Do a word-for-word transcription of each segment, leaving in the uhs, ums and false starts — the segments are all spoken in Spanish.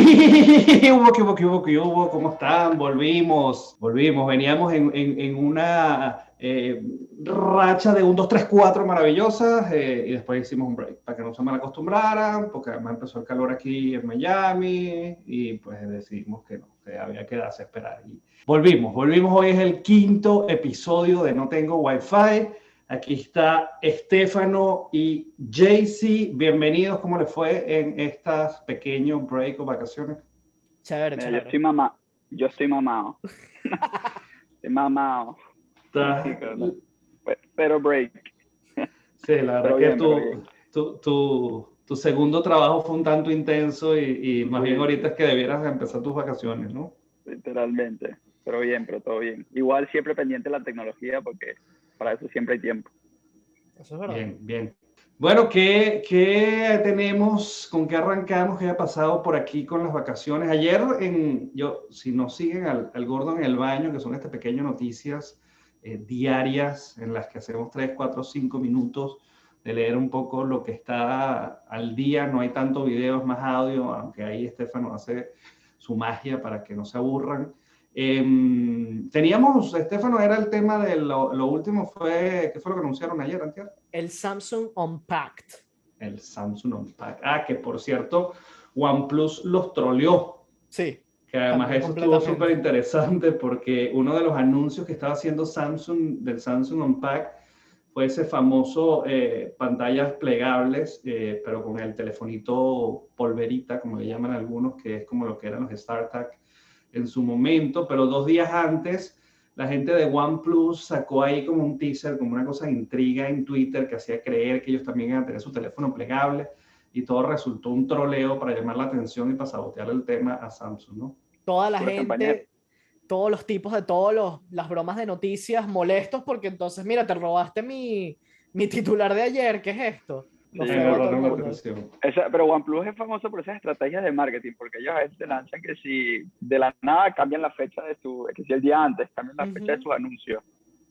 hubo, que hubo, que hubo, que hubo, ¿cómo están? Volvimos, volvimos, veníamos en, en, en una eh, racha de un dos tres cuatro maravillosas eh, y después hicimos un break para que no se mal acostumbraran, porque además empezó el calor aquí en Miami y pues decidimos que no, que había que darse a esperar. Y volvimos, volvimos, hoy es el quinto episodio de No Tengo Wi-Fi. Aquí está Estefano y Jaycee. Bienvenidos. ¿Cómo les fue en estas pequeños break o vacaciones? Chévere, Mira, yo chévere. estoy mamá, yo estoy mamado. Estoy mamado. Está... Pero break. Sí, la verdad Pero que bien, pero tu, bien. tu, tu, tu segundo trabajo fue un tanto intenso y, y más bien Sí, ahorita es que debieras empezar tus vacaciones, ¿no? literalmente. Pero bien, pero todo bien. Igual siempre pendiente de la tecnología porque para eso siempre hay tiempo. Eso es verdad. Bien, bien. Bueno, ¿qué, qué tenemos? ¿Con qué arrancamos? ¿Qué ha pasado por aquí con las vacaciones? Ayer, en, yo, si no siguen al, al Gordo en el Baño, que son estas pequeñas noticias eh, diarias en las que hacemos tres, cuatro, cinco minutos de leer un poco lo que está al día. No hay tanto video, es más audio, aunque ahí Estefano hace su magia para que no se aburran. Eh, teníamos, Estefano, era el tema de lo, lo último fue, ¿qué fue lo que anunciaron ayer, antier? El Samsung Unpacked. El Samsung Unpacked. Ah, que por cierto, OnePlus los troleó. Sí, Que además cambió eso estuvo súper completamente. interesante porque uno de los anuncios que estaba haciendo Samsung del Samsung Unpacked fue ese famoso eh, pantallas plegables, eh, pero con el telefonito polverita, como le llaman algunos, que es como lo que eran los StarTAC en su momento, pero dos días antes la gente de OnePlus sacó ahí como un teaser, como una cosa de intriga en Twitter que hacía creer que ellos también iban a tener su teléfono plegable y todo resultó un troleo para llamar la atención y para sabotear el tema a Samsung, ¿no? Toda la Pura campaña. gente, todos los tipos de todas las bromas de noticias molestos porque entonces, mira, te robaste mi, mi titular de ayer, ¿qué es esto? Lo Sí, Me fregó a todo el robaron la mundo. atención. esa, pero OnePlus es famoso por esas estrategias de marketing, porque ellos a veces te lanzan que si de la nada cambian la fecha de su, que si el día antes, cambian la fecha de Ujú. sus anuncios.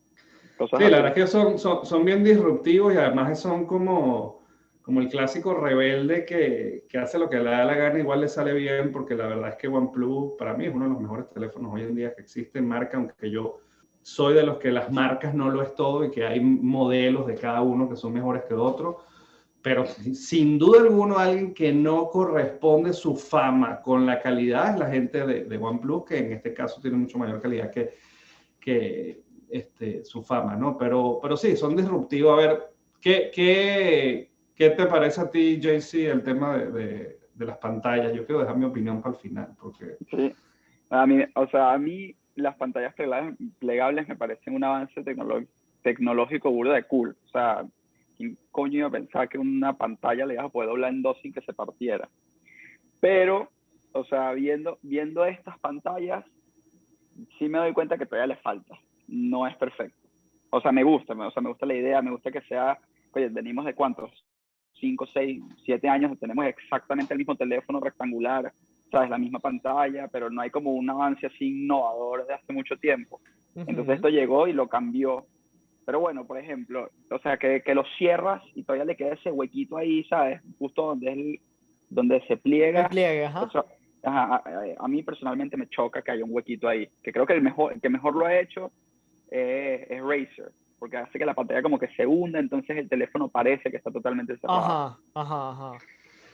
Cosas Sí, la verdad así. es que son, son, son bien disruptivos y además son como, como el clásico rebelde que, que hace lo que le da la gana, igual le sale bien, porque la verdad es que OnePlus para mí es uno de los mejores teléfonos hoy en día que existen, marca, aunque yo soy de los que las marcas no lo es todo y que hay modelos de cada uno que son mejores que otros, pero sin duda alguna alguien que no corresponde su fama con la calidad es la gente de, de OnePlus, que en este caso tiene mucho mayor calidad que, que este, su fama, ¿no? Pero, pero sí, son disruptivos. A ver, ¿qué, qué, qué te parece a ti, Jaycee, el tema de, de, de las pantallas? Yo quiero dejar mi opinión para el final, porque... Sí. A mí, o sea, a mí las pantallas plegables, plegables me parecen un avance tecnológico burda de cool. O sea, ¿quién coño iba a pensar que una pantalla le ibas a poder doblar en dos sin que se partiera? Pero, o sea, viendo, viendo estas pantallas, sí me doy cuenta que todavía le falta. No es perfecto. O sea, me gusta, me, o sea, me gusta la idea, me gusta que sea, oye, venimos de cuántos, cinco, seis, siete años, tenemos exactamente el mismo teléfono rectangular, sabes, la misma pantalla, pero no hay como un avance así innovador de hace mucho tiempo. Entonces Ujú. esto llegó y lo cambió. Pero bueno, por ejemplo, o sea, que, que lo cierras y todavía le queda ese huequito ahí, ¿sabes? Justo donde, es el, donde se El pliega. pliegue, ajá. Eso, a, a, a, mí personalmente me choca que haya un huequito ahí. Que creo que el, mejor, el que mejor lo ha hecho es, es Razer, porque hace que la pantalla como que se hunda, entonces el teléfono parece que está totalmente cerrado. Ajá, ajá, ajá.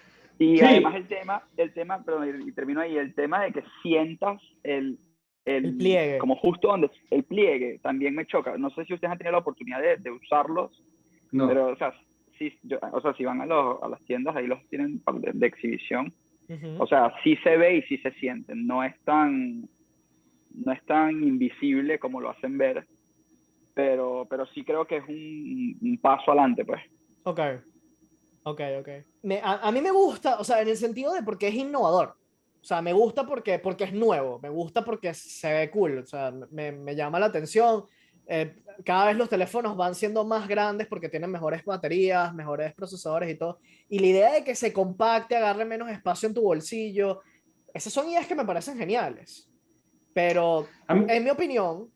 Y además Sí, el tema, el tema, perdón, y termino ahí, el tema de que sientas el, El el, pliegue. como justo donde el pliegue, también me choca. No sé si ustedes han tenido la oportunidad de, de usarlos, no. pero, o sea, si, yo, o sea, si van a, los, a las tiendas, ahí los tienen de, de exhibición. O Ujú. sea, sí se ve y sí se siente. No es tan, no es tan invisible como lo hacen ver, pero, pero sí creo que es un, un paso adelante, pues. Ok, ok, ok. Me, a, a mí me gusta, o sea, en el sentido de porque es innovador. O sea, me gusta porque, porque es nuevo, me gusta porque se ve cool, o sea, me, me llama la atención. Eh, cada vez los teléfonos van siendo más grandes porque tienen mejores baterías, mejores procesadores y todo. Y la idea de que se compacte, agarre menos espacio en tu bolsillo, esas son ideas que me parecen geniales. Pero, A mí, en mi opinión,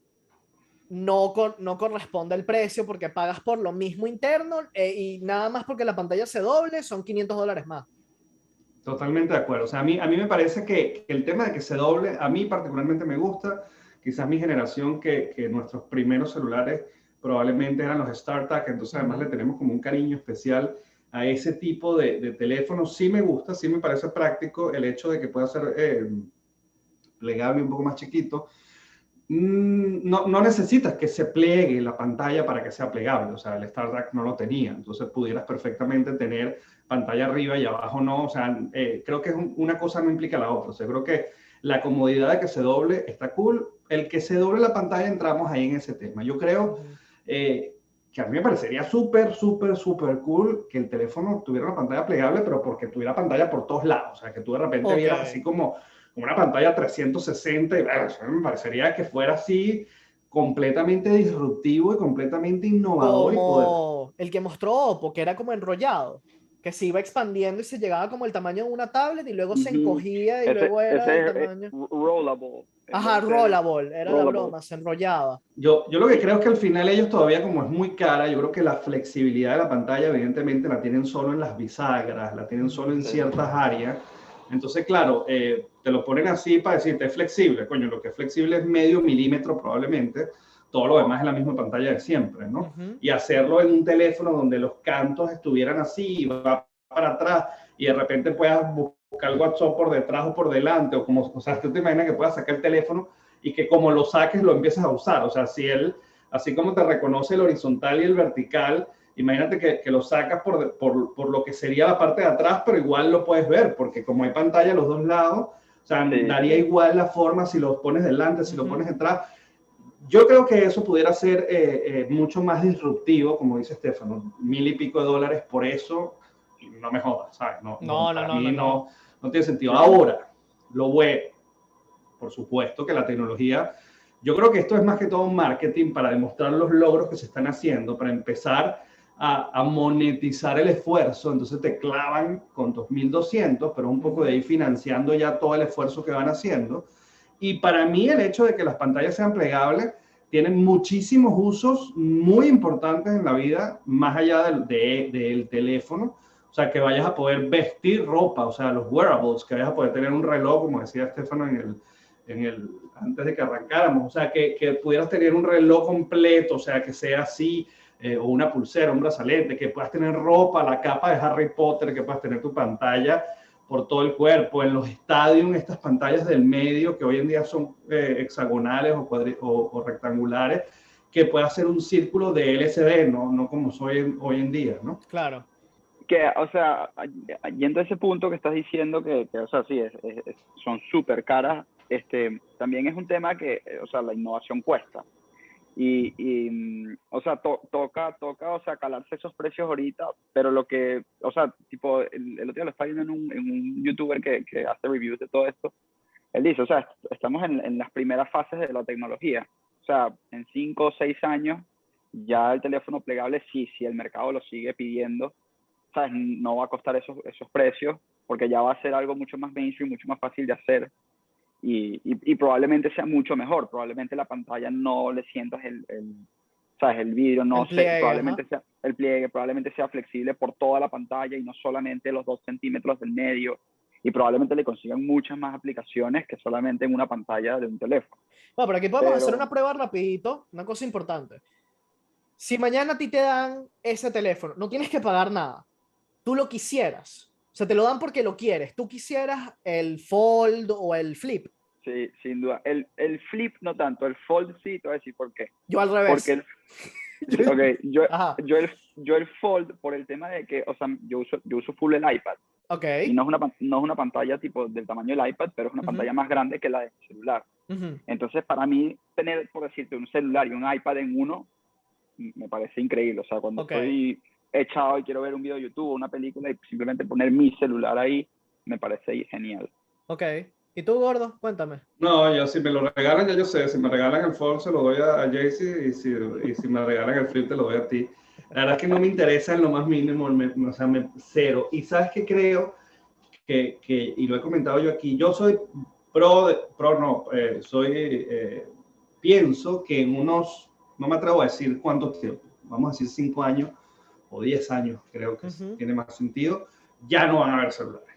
no, cor- no corresponde el precio porque pagas por lo mismo interno eh, y nada más porque la pantalla se doble son quinientos dólares más. Totalmente de acuerdo. O sea, a mí, a mí me parece que, que el tema de que se doble, a mí particularmente me gusta. Quizás mi generación, que, que nuestros primeros celulares probablemente eran los StarTAC, entonces además Ujú. le tenemos como un cariño especial a ese tipo de, de teléfonos. Sí me gusta, sí me parece práctico el hecho de que pueda ser eh, plegable, un poco más chiquito. No, no necesitas que se pliegue la pantalla para que sea plegable, o sea, el StarTAC no lo tenía, entonces pudieras perfectamente tener pantalla arriba y abajo no, o sea, eh, creo que es un, una cosa no implica la otra, o sea, creo que la comodidad de que se doble está cool, el que se doble la pantalla entramos ahí en ese tema. Yo creo Ujú. eh, que a mí me parecería súper, súper, súper cool que el teléfono tuviera una pantalla plegable, pero porque tuviera pantalla por todos lados, o sea, que tú de repente Ok. vieras así como como una pantalla trescientos sesenta y bueno, eso me parecería que fuera así completamente disruptivo y completamente innovador y poder. Como el que mostró Oppo, que era como enrollado, que se iba expandiendo y se llegaba como el tamaño de una tablet y luego se Ujú. encogía y Ese, luego era del ese es eh, tamaño. rollable, en vez Ajá, de ser rollable, era la rollable. broma, se enrollaba. Yo, yo lo que creo es que al final ellos todavía, como es muy cara, yo creo que la flexibilidad de la pantalla evidentemente la tienen solo en las bisagras, la tienen solo en Ujú. Sí. ciertas áreas. Entonces, claro, eh, te lo ponen así para decirte es flexible. Coño, lo que es flexible es medio milímetro probablemente. Todo lo demás es la misma pantalla de siempre, ¿no? Ujú. Y hacerlo en un teléfono donde los cantos estuvieran así y va para atrás y de repente puedas buscar el WhatsApp por detrás o por delante, o como, o sea, tú te imaginas que puedas sacar el teléfono y que como lo saques lo empieces a usar. O sea, si él, así como te reconoce el horizontal y el vertical, imagínate que, que lo sacas por, por, por lo que sería la parte de atrás, pero igual lo puedes ver, porque como hay pantalla a los dos lados, o sea, Sí, daría sí. igual la forma si lo pones delante, si lo Ujú. pones detrás. Yo creo que eso pudiera ser eh, eh, mucho más disruptivo, como dice Estefano, mil y pico de dólares por eso, no me jodas, ¿sabes? No, no, No, no, para no, no, mí no. no, no tiene sentido. Sí. Ahora, lo bueno, por supuesto que la tecnología, yo creo que esto es más que todo un marketing para demostrar los logros que se están haciendo, para empezar a, a monetizar el esfuerzo. Entonces te clavan con dos mil doscientos, pero un poco de Ujú. ahí financiando ya todo el esfuerzo que van haciendo. Y para mí el hecho de que las pantallas sean plegables tiene muchísimos usos muy importantes en la vida, más allá del, de, del teléfono. O sea, que vayas a poder vestir ropa, o sea, los wearables, que vayas a poder tener un reloj, como decía Estefano en el, en el, antes de que arrancáramos, o sea, que, que pudieras tener un reloj completo, o sea, que sea así, eh, o una pulsera, un brazalete, que puedas tener ropa, la capa de Harry Potter, que puedas tener tu pantalla por todo el cuerpo, en los estadios, estas pantallas del medio, que hoy en día son eh, hexagonales o, cuadri o, o rectangulares, que pueda ser un círculo de L C D, no, no como soy hoy en día, ¿no? Claro. Que, o sea, yendo a ese punto que estás diciendo que, que o sea, sí, es, es, son súper caras, este, también es un tema que, o sea, la innovación cuesta. Y, y o sea, to, toca, toca, o sea, calarse esos precios ahorita, pero lo que, o sea, tipo, el, el otro día lo estaba viendo en un, en un youtuber que, que hace reviews de todo esto. Él dice, o sea, estamos en, en las primeras fases de la tecnología. O sea, en cinco o seis años, ya el teléfono plegable, sí, si el mercado lo sigue pidiendo, ¿sabes? No va a costar esos, esos precios, porque ya va a ser algo mucho más mainstream, mucho más fácil de hacer. Y, y, y probablemente sea mucho mejor. Probablemente la pantalla no le sientas el, el, ¿sabes? El vidrio, no El sé, pliegue, probablemente ajá. sea el pliegue, probablemente sea flexible por toda la pantalla y no solamente los dos centímetros del medio. Y probablemente le consigan muchas más aplicaciones que solamente en una pantalla de un teléfono. Bueno, pero aquí podemos hacer Pero una prueba rapidito, una cosa importante. Si mañana a ti te dan ese teléfono, no tienes que pagar nada. Tú lo quisieras. O sea, te lo dan porque lo quieres. Tú quisieras el Fold o el Flip. sí, sin duda. El, el flip no tanto, el fold sí, te voy a decir por qué. Yo al Porque revés. el, ok, yo, Ajá. yo, el, yo el fold por el tema de que, o sea, yo uso, yo uso full el iPad. Ok. Y no es, una, no es una pantalla tipo del tamaño del iPad, pero es una Uh -huh. pantalla más grande que la de mi celular. Uh -huh. Entonces, para mí, tener, por decirte, un celular y un iPad en uno, me parece increíble. O sea, cuando Ok. estoy echado y quiero ver un video de YouTube o una película y simplemente poner mi celular ahí, me parece genial. Ok. ¿Y tú, gordo? Cuéntame. No, yo si me lo regalan, ya yo sé, si me regalan el Fold se lo doy a, a Jaycee y si, y si me regalan el Flip te lo doy a ti. La verdad es que no me interesa en lo más mínimo, me, o sea, me, cero. Y sabes que creo que, que, y lo he comentado yo aquí, yo soy pro, de, pro no, eh, soy, eh, pienso que en unos, no me atrevo a decir cuánto tiempo, vamos a decir cinco años o diez años, creo que Uh -huh. tiene más sentido, ya no van a haber celulares.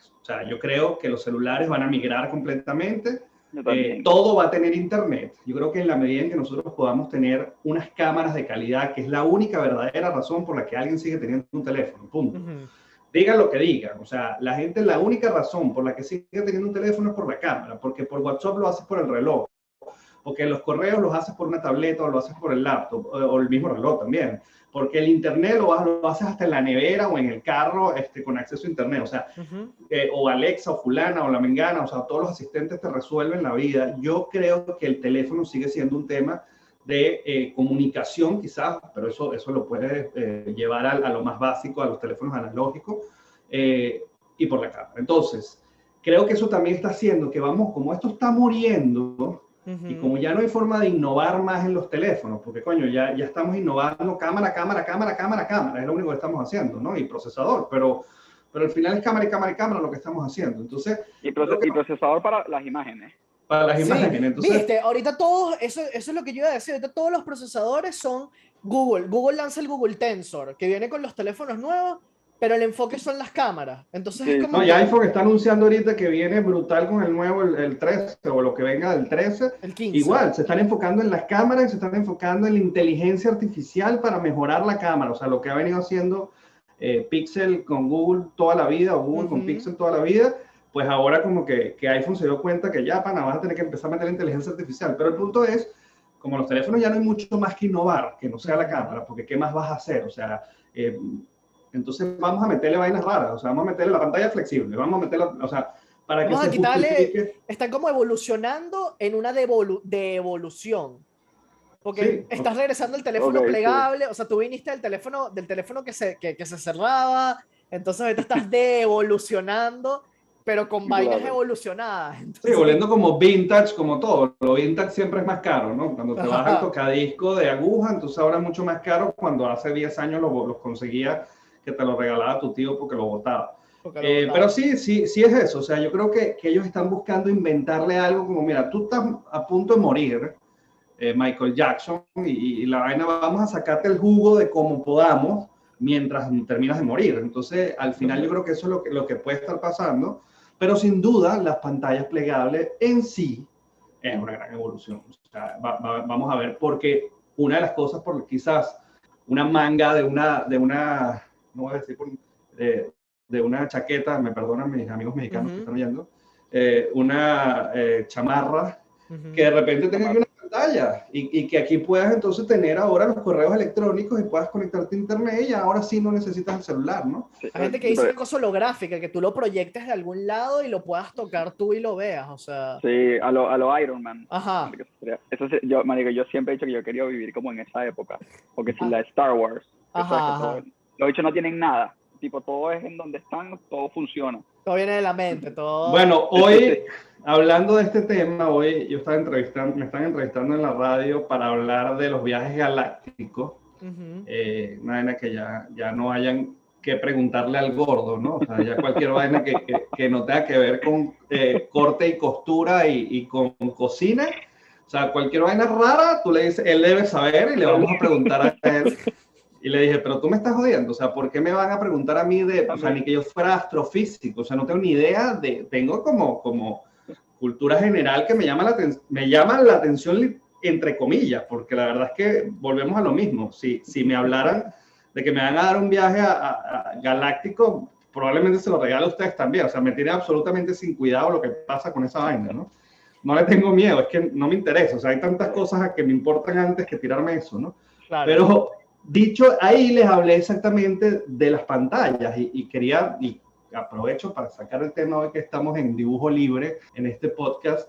celulares. O sea, yo creo que los celulares van a migrar completamente. Eh, todo va a tener internet. Yo creo que en la medida en que nosotros podamos tener unas cámaras de calidad, que es la única verdadera razón por la que alguien sigue teniendo un teléfono, punto. Uh-huh. Digan lo que digan, o sea, la gente, la única razón por la que sigue teniendo un teléfono es por la cámara, porque por WhatsApp lo haces por el reloj, porque los correos los haces por una tableta o lo haces por el laptop, o, o el mismo reloj también, porque el internet lo, lo haces hasta en la nevera o en el carro este, con acceso a internet, o sea, uh-huh. eh, o Alexa o fulana o la mengana, o sea, todos los asistentes te resuelven la vida. Yo creo que el teléfono sigue siendo un tema de eh, comunicación quizás, pero eso, eso lo puedes eh, llevar a, a lo más básico, a los teléfonos analógicos, eh, y por la cámara. Entonces, creo que eso también está haciendo que vamos, como esto está muriendo, uh-huh. y como ya no hay forma de innovar más en los teléfonos, porque coño, ya, ya estamos innovando cámara, cámara, cámara, cámara, cámara, es lo único que estamos haciendo, ¿no? Y procesador, pero, pero al final es cámara y cámara y cámara lo que estamos haciendo. Entonces, y, proces que... y procesador para las imágenes. Para las sí, imágenes. Entonces, viste, ahorita todos, eso, eso es lo que yo iba a decir, ahorita todos los procesadores son Google. Google lanza el Google Tensor, que viene con los teléfonos nuevos, pero el enfoque son las cámaras. Entonces sí, es como no, que... y iPhone está anunciando ahorita que viene brutal con el nuevo, el, el trece, o lo que venga del trece. El quince. Igual, se están enfocando en las cámaras y se están enfocando en la inteligencia artificial para mejorar la cámara. O sea, lo que ha venido haciendo eh, Pixel con Google toda la vida, o Google uh-huh. con Pixel toda la vida, pues ahora como que, que iPhone se dio cuenta que ya, pana, vas a tener que empezar a meter inteligencia artificial. Pero el punto es, como los teléfonos ya no hay mucho más que innovar, que no sea la cámara, porque ¿qué más vas a hacer? O sea, eh, entonces vamos a meterle vainas raras, o sea, vamos a meterle la pantalla flexible, vamos a meterle, o sea, para vamos que a se quitarle, justifique. Están como evolucionando en una devolu de evolución. Porque sí, estás okay. regresando al teléfono okay, plegable, sí. O sea, tú viniste del teléfono, del teléfono que se, que, que se cerraba, entonces ahorita estás devolucionando, pero con vainas claro. evolucionadas. Entonces... Sí, volviendo como vintage, como todo. Lo vintage siempre es más caro, ¿no? Cuando te Ajá. vas al tocadisco de aguja, entonces ahora es mucho más caro. Cuando hace diez años los lo conseguía que te lo regalaba tu tío porque lo botaba. Porque lo eh, botaba. Pero sí, sí, sí es eso. O sea, yo creo que, que ellos están buscando inventarle algo como, mira, tú estás a punto de morir, eh, Michael Jackson, y, y la vaina, vamos a sacarte el jugo de como podamos mientras terminas de morir. Entonces, al final yo creo que eso es lo que, lo que puede estar pasando. Pero sin duda, las pantallas plegables en sí es una gran evolución. O sea, va, va, vamos a ver, porque una de las cosas, por quizás una manga de una, de una no voy a decir, por, de, de una chaqueta, me perdonan mis amigos mexicanos uh-huh. que están oyendo, eh, una eh, chamarra, uh-huh. que de repente tenga una pantalla y, y que aquí puedas entonces tener ahora los correos electrónicos y puedas conectarte a internet y ahora sí no necesitas el celular, ¿no? Hay gente que dice una cosa holográfica, que tú lo proyectes de algún lado y lo puedas tocar tú y lo veas, o sea... Sí, a lo, a lo Iron Man. Ajá. Eso sí, yo, marico, yo siempre he dicho que yo quería vivir como en esa época, porque si ah. la Star Wars, ajá, todo, los bichos no tienen nada, tipo, todo es en donde están, todo funciona. Todo viene de la mente, todo... Bueno, hoy... Hablando de este tema, hoy yo estaba entrevistando, me están entrevistando en la radio para hablar de los viajes galácticos. Uh-huh. eh, una vaina que ya, ya no hayan que preguntarle al gordo, ¿no? O sea, ya cualquier vaina que, que, que no tenga que ver con eh, corte y costura y, y con cocina. O sea, cualquier vaina rara, tú le dices, él debe saber y le vamos a preguntar a él. Y le dije, pero tú me estás jodiendo, o sea, ¿por qué me van a preguntar a mí de, o sea, ni que yo fuera astrofísico? O sea, no tengo ni idea de, tengo como... como cultura general que me llama, la me llama la atención entre comillas, porque la verdad es que volvemos a lo mismo. Si, si me hablaran de que me van a dar un viaje a, a, a galáctico, probablemente se lo regale a ustedes también. O sea, me tiene absolutamente sin cuidado lo que pasa con esa vaina, ¿no? No le tengo miedo, es que no me interesa. O sea, hay tantas cosas que me importan antes que tirarme eso, ¿no? Claro. Pero dicho, ahí les hablé exactamente de las pantallas y, y quería... Y, aprovecho para sacar el tema hoy que estamos en dibujo libre en este podcast,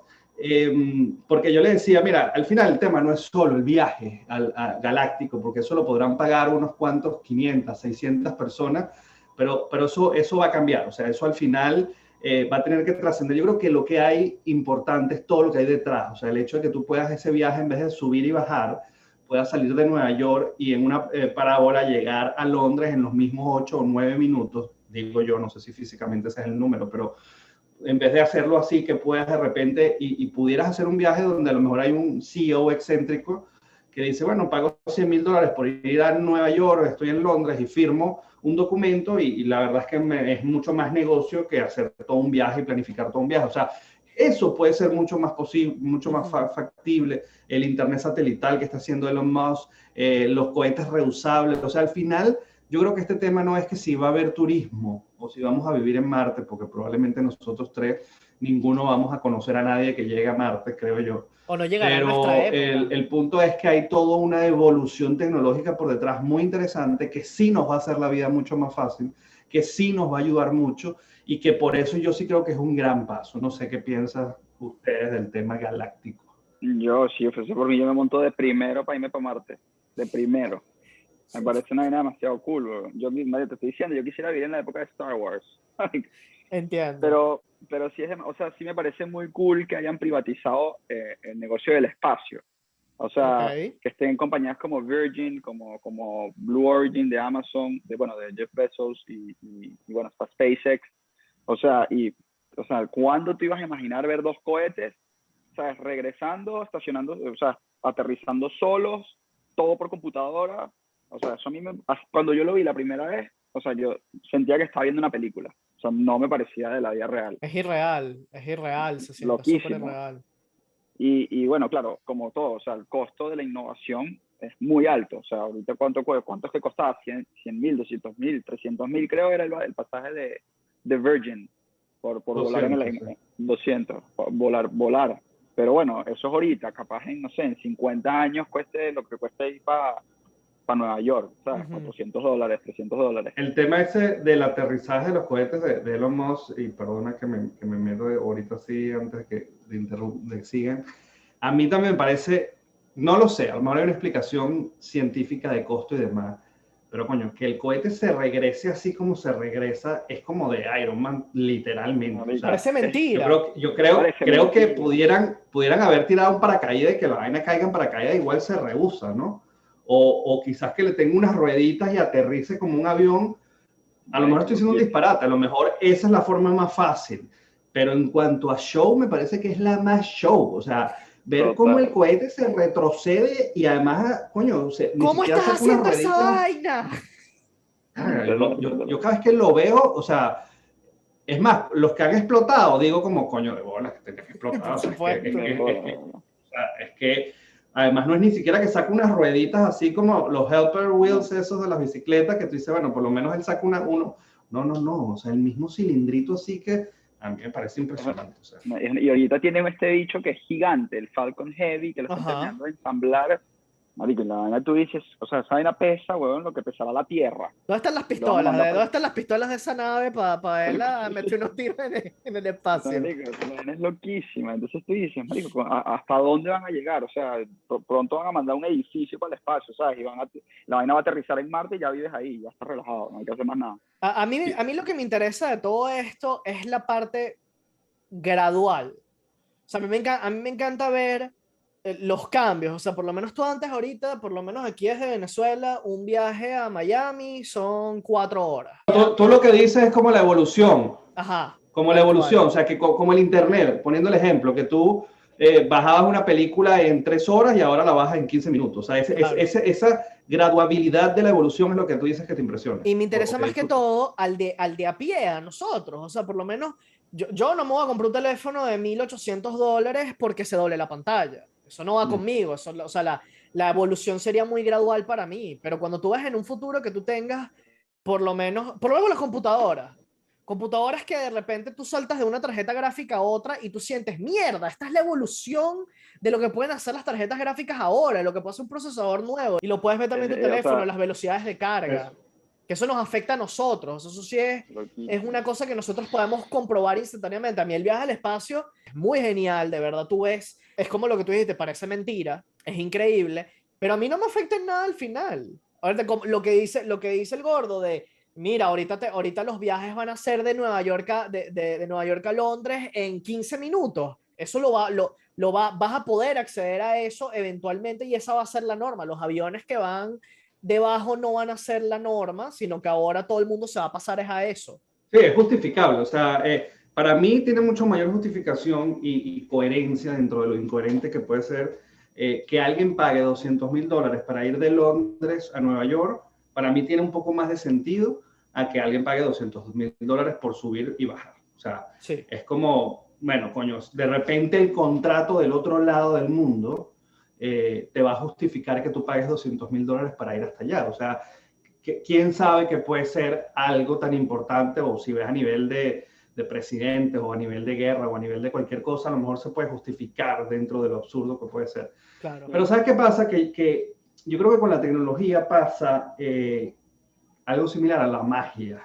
eh, porque yo le decía, mira, al final el tema no es solo el viaje al a galáctico, porque eso lo podrán pagar unos cuantos, quinientas, seiscientas personas, pero, pero eso, eso va a cambiar, o sea, eso al final eh, va a tener que trascender. Yo creo que lo que hay importante es todo lo que hay detrás, o sea, el hecho de que tú puedas ese viaje, en vez de subir y bajar, puedas salir de Nueva York y en una eh, parábola llegar a Londres en los mismos ocho o nueve minutos, digo yo, no sé si físicamente ese es el número, pero en vez de hacerlo así, que puedas de repente y, y pudieras hacer un viaje donde a lo mejor hay un C E O excéntrico que dice, bueno, pago cien mil dólares por ir a Nueva York, estoy en Londres y firmo un documento y, y la verdad es que me, es mucho más negocio que hacer todo un viaje y planificar todo un viaje. O sea, eso puede ser mucho más posible, mucho más fa factible. El internet satelital que está haciendo Elon Musk, eh, los cohetes reusables. O sea, al final, yo creo que este tema no es que si va a haber turismo o si vamos a vivir en Marte, porque probablemente nosotros tres, ninguno vamos a conocer a nadie que llegue a Marte, creo yo. O no llegará a Pero nuestra época. el, el punto es que hay toda una evolución tecnológica por detrás muy interesante que sí nos va a hacer la vida mucho más fácil, que sí nos va a ayudar mucho y que por eso yo sí creo que es un gran paso. No sé qué piensan ustedes del tema galáctico. Yo, si fuese por mí, yo me monto de primero para irme para Marte. De primero. Me parece una vaina demasiado cool, bro. Yo mismo te estoy diciendo, yo quisiera vivir en la época de Star Wars. Entiendo. Pero, pero sí, es, o sea, sí me parece muy cool que hayan privatizado eh, el negocio del espacio. O sea, okay. que estén compañías como Virgin, como, como Blue Origin de Amazon, de, bueno, de Jeff Bezos y, y, y bueno, hasta SpaceX. O sea, y, o sea, ¿cuándo te ibas a imaginar ver dos cohetes, o sea, regresando, estacionando, o sea, aterrizando solos, todo por computadora? O sea, eso a mí me, cuando yo lo vi la primera vez, o sea, yo sentía que estaba viendo una película. O sea, no me parecía de la vida real. Es irreal, es irreal, se siente súper irreal. Y, y bueno, claro, como todo, o sea, el costo de la innovación es muy alto. O sea, ahorita cuánto, cuánto es que costaba, cien mil, doscientos mil, trescientos mil, creo era el, el pasaje de, de Virgin por, por doscientos, volar en el sí. doscientos, volar, volar. Pero bueno, eso es ahorita, capaz en, no sé, en cincuenta años cueste lo que cueste ir para para Nueva York, o sea, uh-huh. cuatrocientos dólares, trescientos dólares. El tema ese del aterrizaje de los cohetes de, de Elon Musk, y perdona que me, que me meto ahorita así antes de que de interrumpan, sigan, a mí también me parece, no lo sé, a lo mejor hay una explicación científica de costo y demás, pero coño, que el cohete se regrese así como se regresa, es como de Iron Man, literalmente. O sea, parece mentira. Yo creo, yo creo, creo que pudieran, pudieran haber tirado un paracaídas y que la vaina caiga en paracaídas, igual se rehúsa, ¿no? O, o quizás que le tenga unas rueditas y aterrice como un avión. A lo mejor estoy diciendo un disparate, a lo mejor esa es la forma más fácil. Pero en cuanto a show, me parece que es la más show. O sea, ver Total. Cómo el cohete se retrocede y además, coño, se, ni ¿cómo siquiera estás haciendo esa vaina? Ah, yo, yo, yo cada vez que lo veo, o sea, es más, los que han explotado, digo como coño de bolas que tenían que explotar. O sea, es, que, es, que, es, que, o sea, es que además, no es ni siquiera que saca unas rueditas así como los helper wheels esos de las bicicletas, que tú dices, bueno, por lo menos él saca una, uno. No, no, no, o sea, el mismo cilindrito así que a mí me parece impresionante. O sea. Y ahorita tienen este bicho que es gigante, el Falcon Heavy, que lo están terminando de ensamblar. Marico, la vaina tú dices, o sea, esa vaina pesa, weón, lo que pesará la Tierra. ¿Dónde están las pistolas? ¿De dónde están las pistolas de esa nave para pa él meter unos tiros en el, en el espacio? Marico, la vaina es loquísima. Entonces tú dices, marico, ¿hasta dónde van a llegar? O sea, pronto van a mandar un edificio para el espacio, ¿sabes? Y van a, la vaina va a aterrizar en Marte y ya vives ahí, ya estás relajado, no hay que hacer más nada. A, a, mí, a mí lo que me interesa de todo esto es la parte gradual. O sea, a mí me encanta, a mí me encanta ver los cambios, o sea, por lo menos tú antes ahorita, por lo menos aquí desde Venezuela, un viaje a Miami son cuatro horas. Tú, tú lo que dices es como la evolución. Ajá. Como la evolución, o sea, que como el internet, poniendo el ejemplo, que tú eh, bajabas una película en tres horas y ahora la bajas en quince minutos. O sea, ese, claro. ese, esa graduabilidad de la evolución es lo que tú dices que te impresiona. Y me interesa más que todo al de, al de a pie, a nosotros. O sea, por lo menos, yo, yo no me voy a comprar un teléfono de mil ochocientos dólares porque se doble la pantalla. Eso no va conmigo, eso, o sea, la, la evolución sería muy gradual para mí, pero cuando tú ves en un futuro que tú tengas, por lo menos, por lo menos las computadoras, computadoras que de repente tú saltas de una tarjeta gráfica a otra y tú sientes, mierda, esta es la evolución de lo que pueden hacer las tarjetas gráficas ahora, lo que puede hacer un procesador nuevo, y lo puedes ver también en tu teléfono, o sea, las velocidades de carga. Eso. Que eso nos afecta a nosotros, eso sí es, es una cosa que nosotros podemos comprobar instantáneamente. A mí el viaje al espacio es muy genial, de verdad, tú ves, es como lo que tú dijiste, parece mentira, es increíble, pero a mí no me afecta en nada al final. Ahorita, lo que dice, lo que dice el gordo de, mira, ahorita, te, ahorita los viajes van a ser de Nueva York a, de, de, de Nueva York a Londres en quince minutos, eso lo va, lo, lo va, vas a poder acceder a eso eventualmente y esa va a ser la norma. Los aviones que van debajo no van a ser la norma, sino que ahora todo el mundo se va a pasar es a eso. Sí, es justificable. O sea, eh, para mí tiene mucho mayor justificación y, y coherencia dentro de lo incoherente que puede ser eh, que alguien pague doscientos mil dólares para ir de Londres a Nueva York, para mí tiene un poco más de sentido a que alguien pague doscientos mil dólares por subir y bajar. O sea, Sí. es como, bueno, coño, de repente el contrato del otro lado del mundo eh, te va a justificar que tú pagues doscientos mil dólares para ir hasta allá. O sea, que, quién sabe que puede ser algo tan importante, o si ves a nivel de, de presidentes o a nivel de guerra o a nivel de cualquier cosa, a lo mejor se puede justificar dentro de lo absurdo que puede ser. Claro. Pero ¿sabes qué pasa? Que, que yo creo que con la tecnología pasa eh, algo similar a la magia.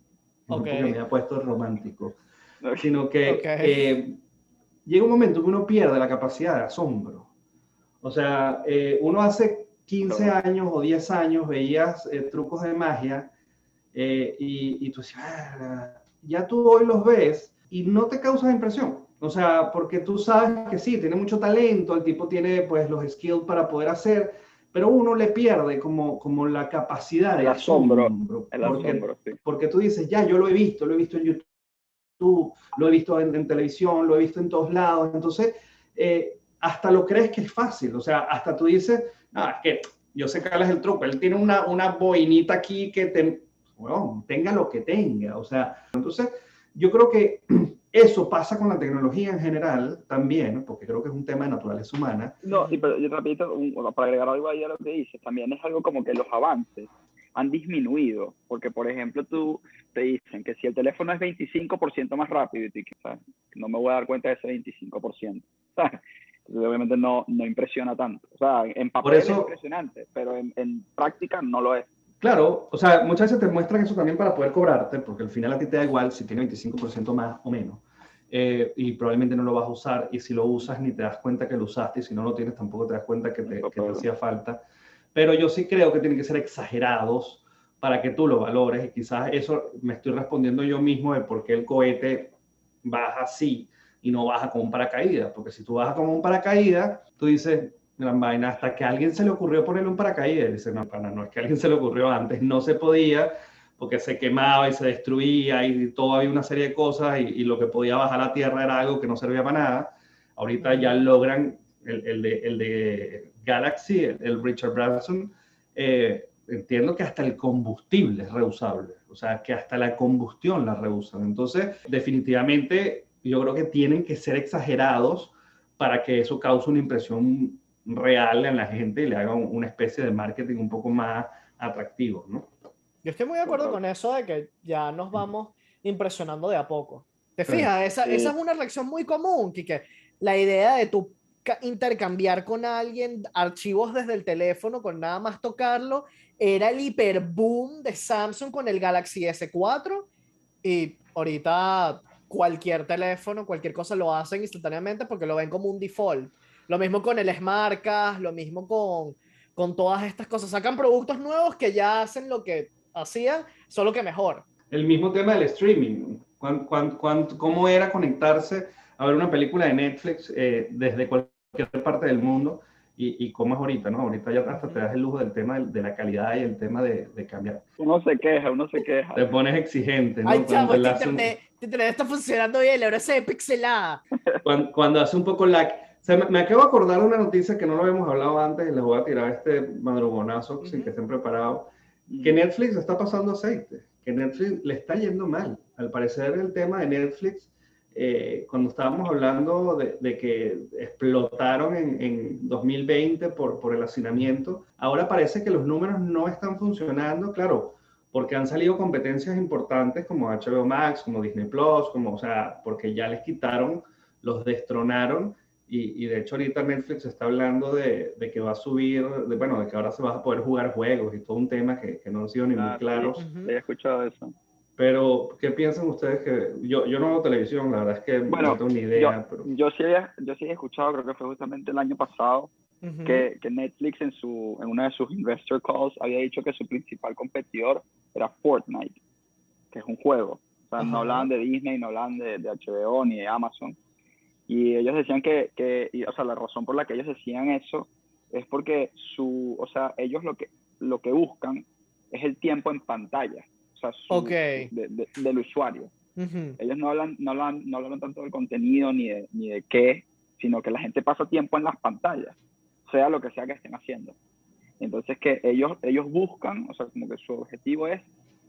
No Ok. porque me haya puesto romántico, sino que Ok. eh, llega un momento que uno pierde la capacidad de asombro. O sea, eh, uno hace quince años o diez años veías eh, trucos de magia eh, y, y tú decías, ah, ya tú hoy los ves y no te causas impresión. O sea, porque tú sabes que sí, tiene mucho talento, el tipo tiene pues los skills para poder hacer, pero uno le pierde como, como la capacidad de El asombro, asombro. el Porque, asombro, sí. porque tú dices, ya, yo lo he visto, lo he visto en YouTube, lo he visto en, en televisión, lo he visto en todos lados. Entonces, eh, hasta lo crees que es fácil. O sea, hasta tú dices, no, es que yo sé que él es el truco. Él tiene una, una boinita aquí que te, bueno, tenga lo que tenga. O sea, entonces, yo creo que eso pasa con la tecnología en general también, porque creo que es un tema de naturaleza humana. No, y pero yo repito, un, para agregar algo ahí a lo que dices, también es algo como que los avances han disminuido, porque por ejemplo tú te dicen que si el teléfono es veinticinco por ciento más rápido, y tú dices, ¿sabes? No me voy a dar cuenta de ese veinticinco por ciento, ¿sabes? Entonces, obviamente no, no impresiona tanto. O sea, en papel eso, es impresionante, pero en, en práctica no lo es. Claro, o sea, muchas veces te muestran eso también para poder cobrarte, porque al final a ti te da igual si tiene veinticinco por ciento más o menos. Eh, y probablemente no lo vas a usar, y si lo usas ni te das cuenta que lo usaste, y si no lo tienes tampoco te das cuenta que te, que te hacía falta. Pero yo sí creo que tienen que ser exagerados para que tú lo valores, y quizás eso me estoy respondiendo yo mismo de por qué el cohete baja así y no baja con un paracaídas, porque si tú bajas con un paracaídas, tú dices, gran vaina, hasta que a alguien se le ocurrió ponerle un paracaídas, y dice, no, pana, no es que a alguien se le ocurrió antes, no se podía, porque se quemaba y se destruía y todo, había una serie de cosas, y, y lo que podía bajar a la tierra era algo que no servía para nada. Ahorita ya logran el, el, de, el de Galaxy, el, el Richard Branson, eh, entiendo que hasta el combustible es reusable, o sea, que hasta la combustión la reusan. Entonces, definitivamente, yo creo que tienen que ser exagerados para que eso cause una impresión real en la gente y le haga una especie de marketing un poco más atractivo, ¿no? Yo estoy muy de acuerdo con eso de que ya nos vamos impresionando de a poco. ¿Te fijas? Esa, Sí. esa es una reacción muy común, Kike. La idea de tú intercambiar con alguien archivos desde el teléfono con nada más tocarlo era el hiperboom de Samsung con el Galaxy S cuatro, y ahorita cualquier teléfono, cualquier cosa lo hacen instantáneamente porque lo ven como un default. Lo mismo con el Smartcast, lo mismo con, con todas estas cosas. Sacan productos nuevos que ya hacen lo que hacían, solo que mejor. El mismo tema del streaming. ¿Cuán, cuán, cuán, ¿Cómo era conectarse a ver una película de Netflix eh, desde cualquier parte del mundo? Y, y cómo es ahorita, ¿no? Ahorita ya hasta te das el lujo del tema de, de la calidad y el tema de, de cambiar. Uno se queja, uno se queja. Te pones exigente, ¿no? Ay, chavo, cuando este hace internet, un, este internet está funcionando bien, ahora se ve pixelada. Cuando, cuando hace un poco lag. O sea, me, me acabo de acordar de una noticia que no lo habíamos hablado antes y les voy a tirar este madrugonazo uh-huh. sin que estén preparados. Uh-huh. Que Netflix está pasando aceite, que Netflix le está yendo mal. Al parecer el tema de Netflix, eh, cuando estábamos hablando de, de que explotaron en, en dos mil veinte por, por el hacinamiento, ahora parece que los números no están funcionando, claro, porque han salido competencias importantes como H B O Max, como Disney Plus, como, o sea, porque ya les quitaron, los destronaron, y, y de hecho ahorita Netflix está hablando de, de que va a subir, de, bueno, de que ahora se va a poder jugar juegos y todo un tema que, que no han sido ni muy ah, claros. Sí, uh-huh. He escuchado eso. Pero, ¿qué piensan ustedes? Que yo, yo no veo televisión, la verdad es que bueno, no tengo ni idea. Yo, pero... yo, sí he, yo sí he escuchado, creo que fue justamente el año pasado, uh-huh. que, que Netflix en, su, en una de sus investor calls había dicho que su principal competidor era Fortnite, que es un juego. O sea, uh-huh. no hablaban de Disney, no hablaban de, de H B O ni de Amazon. Y ellos decían que, que y, o sea, la razón por la que ellos decían eso es porque su, o sea, ellos lo que, lo que buscan es el tiempo en pantalla. O sea, su, okay. de, de, del usuario. Uh-huh. Ellos no hablan, no, hablan, no hablan tanto del contenido ni de, ni de qué, sino que la gente pasa tiempo en las pantallas. O sea lo que sea que estén haciendo. Entonces que ellos, ellos buscan, o sea, como que su objetivo es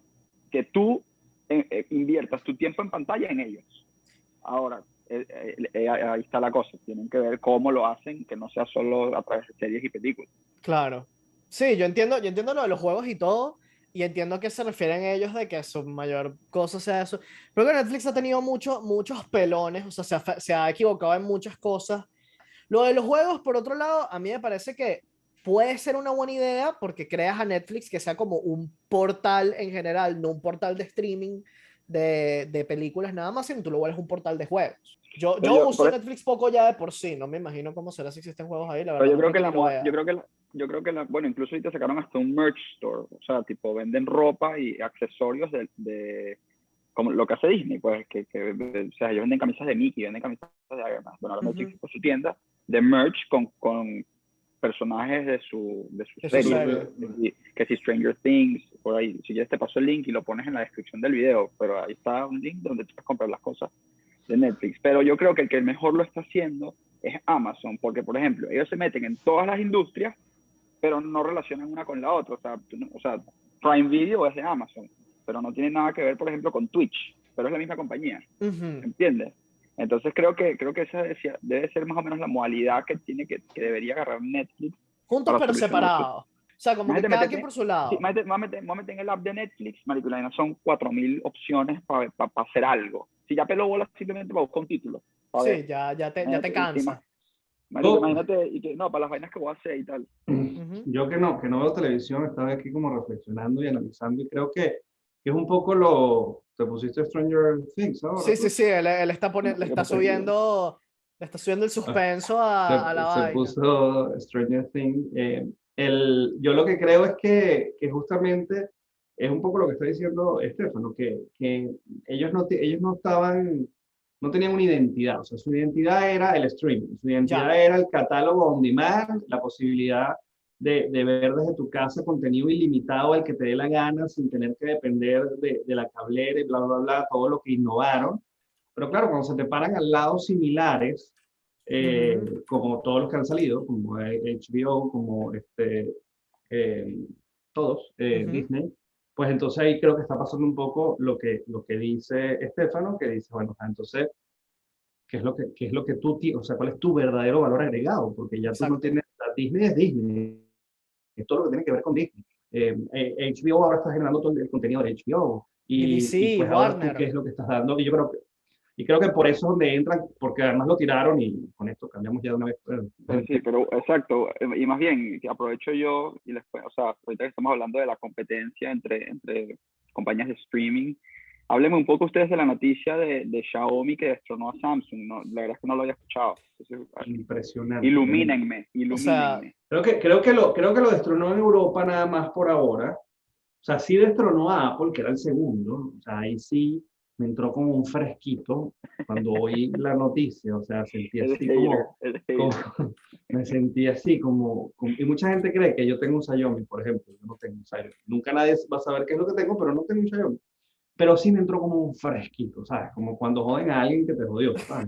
que tú eh, eh, inviertas tu tiempo en pantalla en ellos. Ahora, eh, eh, eh, ahí está la cosa, tienen que ver cómo lo hacen, que no sea solo a través de series y películas. Claro. Sí, yo entiendo, yo entiendo lo de los juegos y todo, y entiendo a qué se refieren ellos de que su mayor cosa sea eso. Creo que Netflix ha tenido mucho, muchos pelones, o sea, se ha, fa- se ha equivocado en muchas cosas. Lo de los juegos, por otro lado, a mí me parece que puede ser una buena idea porque creas a Netflix que sea como un portal en general, no un portal de streaming de, de películas nada más, sino tú lo vuelves un portal de juegos. Yo, Pero yo yo, uso por, Netflix poco ya de por sí, no me imagino cómo será si existen juegos ahí, la pero verdad yo no creo creo que que la ni lo moda, yo vea. creo que la, yo creo que la, bueno, incluso ahorita sacaron hasta un merch store, o sea, tipo venden ropa y accesorios de, de como lo que hace Disney, pues, que, que o sea, ellos venden camisas de Mickey, venden camisas de Iron Man. Bueno, ahora Uh Netflix -huh. por su tienda de merch con, con personajes de su, de su Eso serie, serie. que si, que si Stranger Things, por ahí, si quieres te paso el link y lo pones en la descripción del video, pero ahí está un link donde tú puedes comprar las cosas de Netflix. Pero yo creo que el que mejor lo está haciendo es Amazon, porque por ejemplo, ellos se meten en todas las industrias, pero no relacionan una con la otra. O sea, o sea, Prime Video es de Amazon, pero no tiene nada que ver, por ejemplo, con Twitch, pero es la misma compañía, Uh -huh. ¿entiendes? Entonces creo que, creo que esa decía, debe ser más o menos la modalidad que, tiene que, que debería agarrar Netflix Juntos para pero solucionar su... separados. O sea, como que Imagínate cada quien meterte, por su sí, lado. imagínate, vamos a meter, vamos a meter en el app de Netflix, mariculina, son cuatro mil opciones para pa, pa hacer algo. Si ya peló bolas simplemente para buscar un título, para Sí, ver. ya, ya, te, ya te Imagínate, y, y, cansa. marico, Yo, imagínate, y que, no, para las vainas que voy a hacer y tal. Uh -huh. yo que no, que no veo televisión, estaba aquí como reflexionando y analizando y creo que, que es un poco lo... Te pusiste Stranger Things ahora, Sí, sí, tú. sí, él, él está No poniendo, le sé qué está pasó aquí. subiendo, le está subiendo el Ah, suspenso a, a la se, se vaina. puso Stranger Things. Eh, el, yo lo que creo es que, que justamente es un poco lo que está diciendo Estefano, que, que ellos, no, ellos no estaban, no tenían una identidad, o sea, su identidad era el streaming, su Ya. identidad era el catálogo on demand, la posibilidad de, de ver desde tu casa contenido ilimitado al que te dé la gana sin tener que depender de, de la cablera y bla, bla, bla, todo lo que innovaron. Pero claro, cuando se te paran al lado similares, Uh eh, -huh. como todos los que han salido, como H B O, como este, eh, todos, Uh eh, -huh. Disney, pues entonces ahí creo que está pasando un poco lo que, lo que dice Estefano, que dice, bueno, entonces, ¿qué es lo que, qué es lo que tú tienes? O sea, ¿cuál es tu verdadero valor agregado? Porque ya tú no Exacto. tienes, Disney es Disney, es todo lo que tiene que ver con Disney. Eh, eh, H B O ahora está generando todo el contenido de H B O. Y Y, y D C, pues ahora tú, ¿qué Warner. es lo que estás dando? Y yo creo que y creo que por eso es donde entran, porque además lo tiraron y con esto cambiamos ya de una vez. Pero sí, pero exacto, y más bien, que aprovecho yo, y les, o sea, ahorita que estamos hablando de la competencia entre, entre compañías de streaming, háblenme un poco ustedes de la noticia de, de Xiaomi que destronó a Samsung, no, la verdad es que no lo había escuchado. Entonces, Impresionante, tremendo. ilumínenme, O sea, ilumínenme. Creo que, creo, que lo, creo que lo destronó en Europa nada más por ahora. O sea, sí destronó a Apple, que era el segundo. O sea, ahí sí me entró como un fresquito cuando oí la noticia. O sea, sentí El así hater, como, el como hater. me sentí así como, como, y mucha gente cree que yo tengo un Xiaomi, por ejemplo. Yo no tengo un Xiaomi. Nunca nadie va a saber qué es lo que tengo, pero no tengo un Xiaomi. Pero sí me entró como un fresquito, ¿sabes? Como cuando joden a alguien que te jodió, ¿sabes?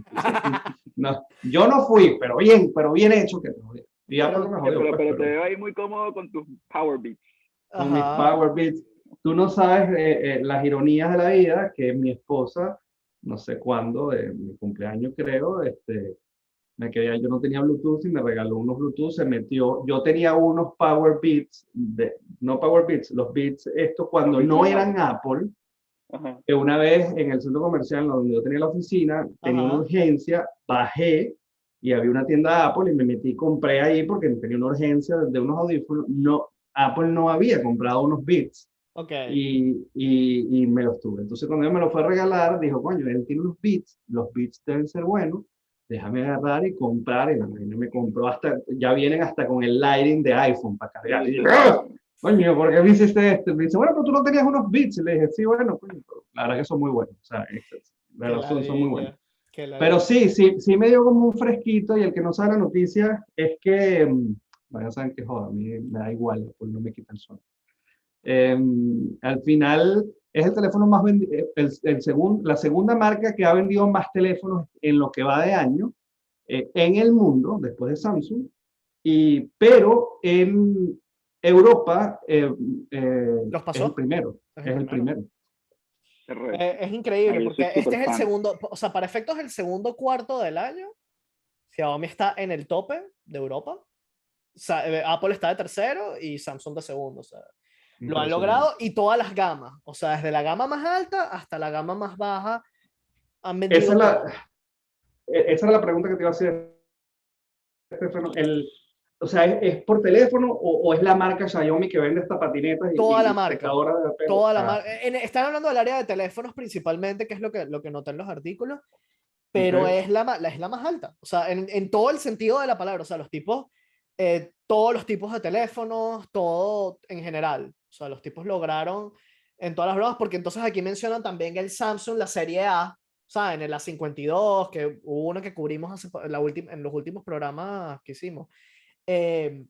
No, yo no fui, pero bien, pero bien hecho que te jodió. Y Apple no pero, me Oye, jodió, pero, pues, pero te pero veo ahí muy cómodo con tus Power Beats. con mis ajá. Power Beats, tú no sabes eh, eh, las ironías de la vida que mi esposa, no sé cuándo, de mi cumpleaños creo, este, me quedé, yo no tenía Bluetooth y me regaló unos Bluetooth, se metió, yo tenía unos Power Beats, de, no Power Beats, los Beats, estos Los cuando beats no eran normales. Apple, Ajá. que una vez en el centro comercial donde yo tenía la oficina, tenía una Ajá. urgencia, bajé y había una tienda de Apple y me metí y compré ahí porque tenía una urgencia de unos audífonos. No, Apple no había comprado unos Beats Ok. y, y, y me los tuve. Entonces cuando él me los fue a regalar, dijo, coño, él tiene unos Beats, los Beats deben ser buenos, déjame agarrar y comprar. Y la vaina me compró hasta, ya vienen hasta con el lighting de iPhone para cargar. Y yo, ¡ah! Coño, ¿por qué me hiciste esto? Me dice, bueno, pero tú no tenías unos Beats. Y le dije, sí, bueno, coño, pero la verdad que son muy buenos. O sea, la Qué verdad son, son muy buenos. ladilla. Qué Pero ladilla. sí, sí, sí me dio como un fresquito y el que no sabe la noticia es que, mm, bueno, saben que joda, a mí me da igual, pues no me quita el sueño. Eh, al final es el teléfono más vendido, el, el segun, la segunda marca que ha vendido más teléfonos en lo que va de año eh, en el mundo, después de Samsung, y, pero en Europa eh, eh, ¿Los es pasó? el primero, Es es el el primero. primero. Correcto. Eh, es Ah, increíble yo soy porque este súper es el fan. segundo, o sea, para efectos del segundo cuarto del año, Xiaomi está en el tope de Europa. Sa- eh, Apple está de tercero y Samsung de segundo. O sea, lo han Impresionante. logrado y todas las gamas, o sea, desde la gama más alta hasta la gama más baja, han Esa, vendido es todo. la, e, esa era la pregunta que te iba a hacer, Estefano. El, o sea, ¿es, es por teléfono o, o es la marca Xiaomi que vende estas patinetas y, Toda y, la y marca. secadoras de pelo? Toda la Ah, marca. Están hablando del área de teléfonos principalmente, que es lo que, lo que noté en los artículos, pero ok. es la, ma- la- es la más alta. O sea, en, en todo el sentido de la palabra. O sea, los tipos, eh, todos los tipos de teléfonos, todo en general. O sea, los tipos lograron en todas las bromas, porque entonces aquí mencionan también el Samsung, la serie A, ¿saben? En el A cincuenta y dos, que hubo uno que cubrimos hace po- en, la última, en los últimos programas que hicimos. Eh,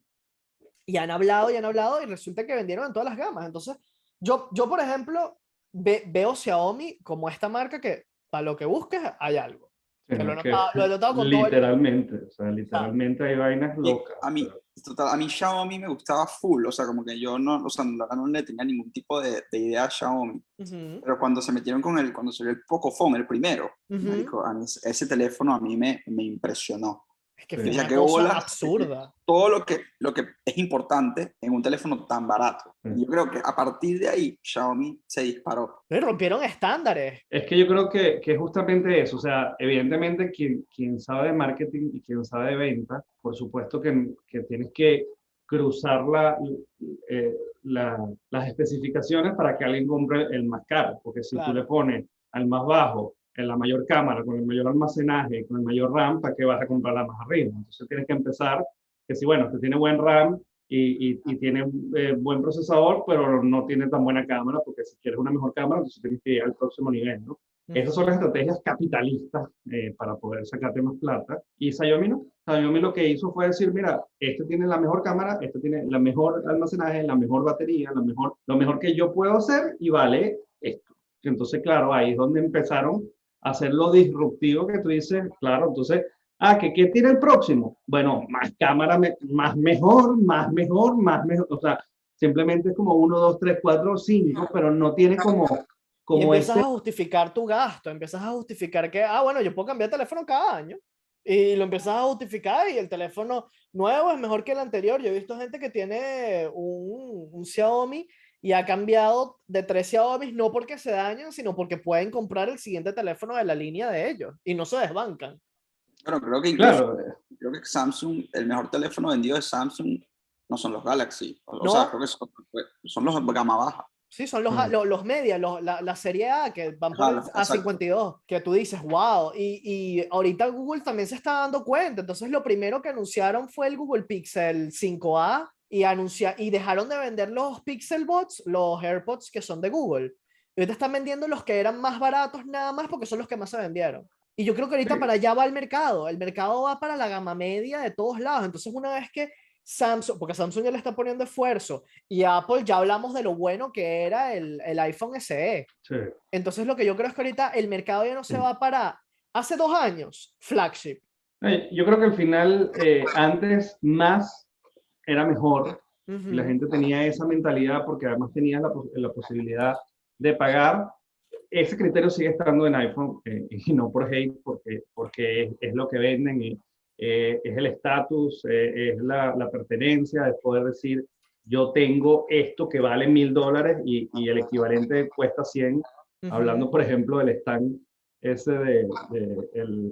y han hablado y han hablado y resulta que vendieron en todas las gamas. Entonces, yo, yo por ejemplo, ve- veo Xiaomi como esta marca que para lo que busques hay algo. Sí, Que lo he no, que notado, lo he notado con todo el mundo. literalmente, o sea, O sea, literalmente hay vainas Y locas. a mí, Pero, total, a mí Xiaomi me gustaba full, o sea, como que yo no, o sea, la verdad no le tenía ningún tipo de, de idea a Xiaomi. ujú, Pero cuando se metieron con el, cuando salió el Pocophone, el primero, ujú. marico, a mí ese teléfono a mí me, me impresionó. Es que Sí. fue Yo decía, una qué cosa bolas, absurda. todo lo que, lo que es importante en un teléfono tan barato. Sí. Y yo creo que a partir de ahí, Xiaomi se disparó. Y rompieron estándares. es que yo creo que, que es justamente eso, o sea, evidentemente quien, quien sabe de marketing y quien sabe de venta, por supuesto que, que tienes que cruzar la, eh, la- las especificaciones para que alguien compre el más caro, porque si tú le Claro. pones al más bajo, en la mayor cámara, con el mayor almacenaje, con el mayor RAM, ¿para qué vas a comprar la más arriba? Entonces tienes que empezar, que si bueno, que tiene buen RAM y, y, y tiene eh, buen procesador, pero no tiene tan buena cámara, porque si quieres una mejor cámara, entonces tienes que ir al próximo nivel, ¿no? Esas son las estrategias capitalistas eh, para poder sacarte más plata. Y Xiaomi no. Xiaomi lo que hizo fue decir, mira, este tiene la mejor cámara, este tiene la mejor almacenaje, la mejor batería, la mejor, lo mejor que yo puedo hacer y vale esto. Entonces, claro, ahí es donde empezaron a hacer lo disruptivo que tú dices, claro, entonces, ah, ¿qué, qué tiene el próximo? Bueno, más cámara, me, más mejor, más mejor, más mejor, o sea, simplemente es como uno, dos, tres, cuatro, cinco, pero no tiene como, Y como empiezas ese. a justificar tu gasto, empiezas a justificar que, ah, bueno, yo puedo cambiar de teléfono cada año. Y lo empiezas a justificar y el teléfono nuevo es mejor que el anterior. Yo he visto gente que tiene un, un Xiaomi y ha cambiado de tres Xiaomi no porque se dañan, sino porque pueden comprar el siguiente teléfono de la línea de ellos y no se desbancan. Bueno, creo que incluso, Claro, creo que Samsung, el mejor teléfono vendido de Samsung no son los Galaxy. O, o No, sea, creo que son, son los gama baja. sí, son los, A- mm, los, los media, los- la, la serie A que van por Ajá, el los- A exacto. cincuenta y dos, que tú dices, wow, y, y ahorita Google también se está dando cuenta, entonces lo primero que anunciaron fue el Google Pixel cinco A y, anuncia, y dejaron de vender los Pixel Buds, los AirPods que son de Google. Y ahorita están vendiendo los que eran más baratos nada más porque son los que más se vendieron. Y yo creo que ahorita sí. para allá va el mercado, el mercado va para la gama media de todos lados, entonces una vez que Samsung, porque Samsung ya le está poniendo esfuerzo, y Apple ya hablamos de lo bueno que era el, el iPhone S E. Sí. Entonces lo que yo creo es que ahorita el mercado ya no se Sí. va para, hace dos años, flagship. Eh, Yo creo que al final, eh, antes más era mejor. Ujú. Y la gente tenía esa mentalidad porque además tenía la, pos- la posibilidad de pagar. Ese criterio sigue estando en iPhone eh, y no por hate, porque, porque es, es lo que venden, y, eh, es el estatus, eh, es la, la pertenencia, es poder decir, yo tengo esto que vale mil dólares y, y el equivalente cuesta cien. Ujú. Hablando, por ejemplo, del stand ese de, de el,